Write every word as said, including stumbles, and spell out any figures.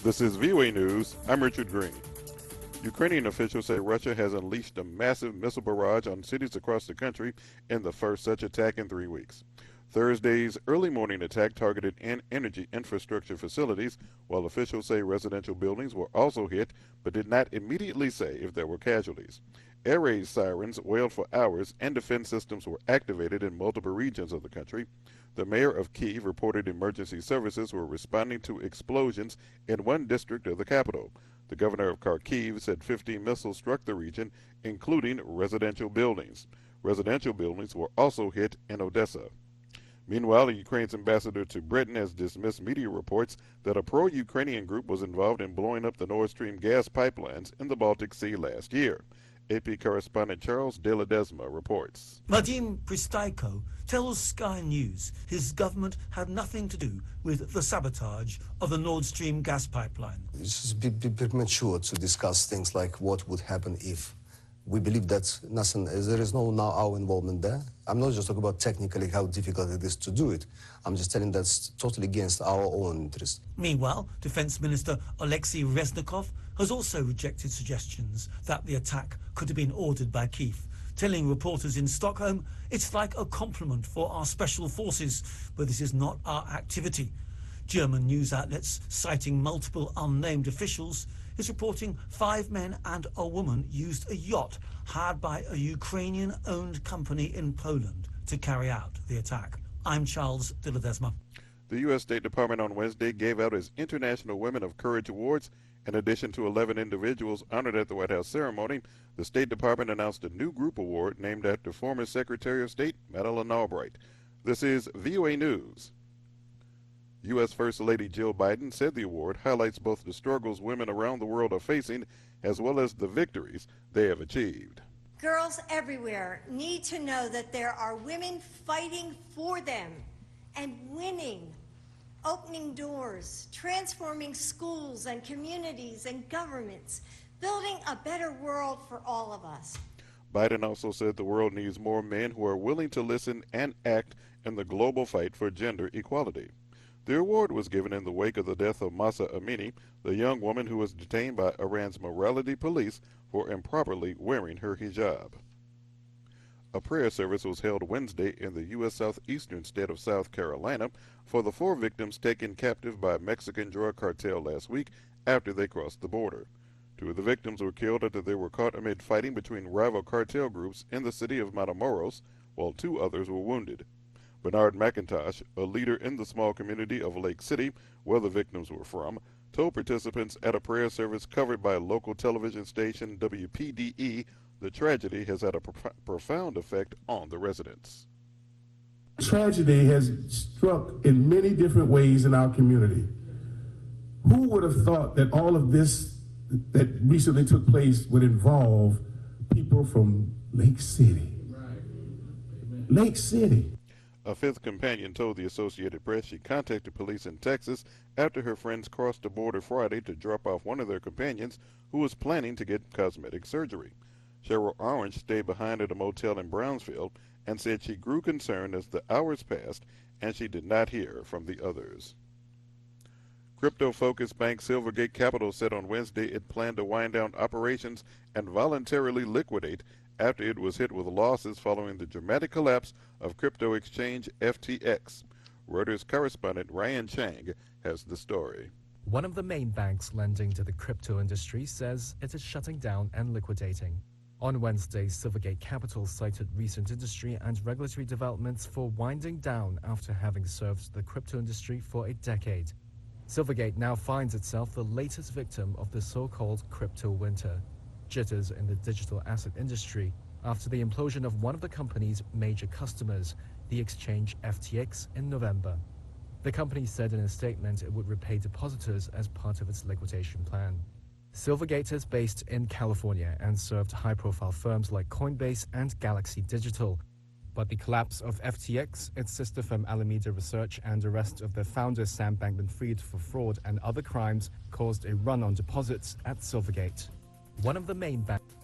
This is V O A News. I'm Richard Green. Ukrainian officials say Russia has unleashed a massive missile barrage on cities across the country in the first such attack in three weeks. Thursday's early morning attack targeted an energy infrastructure facilities, while officials say residential buildings were also hit but did not immediately say if there were casualties. Air raid sirens wailed for hours and defense systems were activated in multiple regions of the country. The mayor of Kyiv reported emergency services were responding to explosions in one district of the capital. The governor of Kharkiv said fifteen missiles struck the region, including residential buildings. Residential buildings were also hit in Odessa. Meanwhile, Ukraine's ambassador to Britain has dismissed media reports that a pro-Ukrainian group was involved in blowing up the Nord Stream gas pipelines in the Baltic Sea last year. A P correspondent Charles De Ledesma reports. Vadim Pristaiko tells Sky News his government had nothing to do with the sabotage of the Nord Stream gas pipeline. It's a bit premature to discuss things like what would happen if. We believe that nothing, there is no now our involvement there. I'm not just talking about technically how difficult it is to do it. I'm just telling that's totally against our own interest. Meanwhile, Defense Minister Alexei Reznikov has also rejected suggestions that the attack could have been ordered by Kyiv, telling reporters in Stockholm it's like a compliment for our special forces, but this is not our activity. German news outlets, citing multiple unnamed officials, is reporting five men and a woman used a yacht hired by a Ukrainian-owned company in Poland to carry out the attack. I'm Charles De Ledesma. The U S State Department on Wednesday gave out its International Women of Courage Awards. In addition to eleven individuals honored at the White House ceremony, the State Department announced a new group award named after former Secretary of State Madeleine Albright. This is V O A News. U S First Lady Jill Biden said the award highlights both the struggles women around the world are facing as well as the victories they have achieved. Girls everywhere need to know that there are women fighting for them and winning, opening doors, transforming schools and communities and governments, building a better world for all of us. Biden also said the world needs more men who are willing to listen and act in the global fight for gender equality. The award was given in the wake of the death of Mahsa Amini, the young woman who was detained by Iran's morality police for improperly wearing her hijab. A prayer service was held Wednesday in the U S southeastern state of South Carolina for the four victims taken captive by a Mexican drug cartel last week after they crossed the border. Two of the victims were killed after they were caught amid fighting between rival cartel groups in the city of Matamoros, while two others were wounded. Bernard McIntosh, a leader in the small community of Lake City, where the victims were from, told participants at a prayer service covered by a local television station, W P D E, the tragedy has had a prof- profound effect on the residents. Tragedy has struck in many different ways in our community. Who would have thought that all of this that recently took place would involve people from Lake City? Lake City. A fifth companion told the Associated Press she contacted police in Texas after her friends crossed the border Friday to drop off one of their companions who was planning to get cosmetic surgery. Cheryl Orange stayed behind at a motel in Brownsville and said she grew concerned as the hours passed and she did not hear from the others. Crypto-focused bank Silvergate Capital said on Wednesday it planned to wind down operations and voluntarily liquidate after it was hit with losses following the dramatic collapse of crypto exchange F T X. Reuters correspondent Ryan Chang has the story. One of the main banks lending to the crypto industry says it is shutting down and liquidating. On Wednesday, Silvergate Capital cited recent industry and regulatory developments for winding down after having served the crypto industry for a decade. Silvergate now finds itself the latest victim of the so-called crypto winter. Jitters in the digital asset industry after the implosion of one of the company's major customers, the exchange F T X, in November. The company said in a statement it would repay depositors as part of its liquidation plan. Silvergate is based in California and served high-profile firms like Coinbase and Galaxy Digital. But the collapse of F T X, its sister firm Alameda Research, and arrest of their founder Sam Bankman-Fried for fraud and other crimes caused a run on deposits at Silvergate. One of the main banks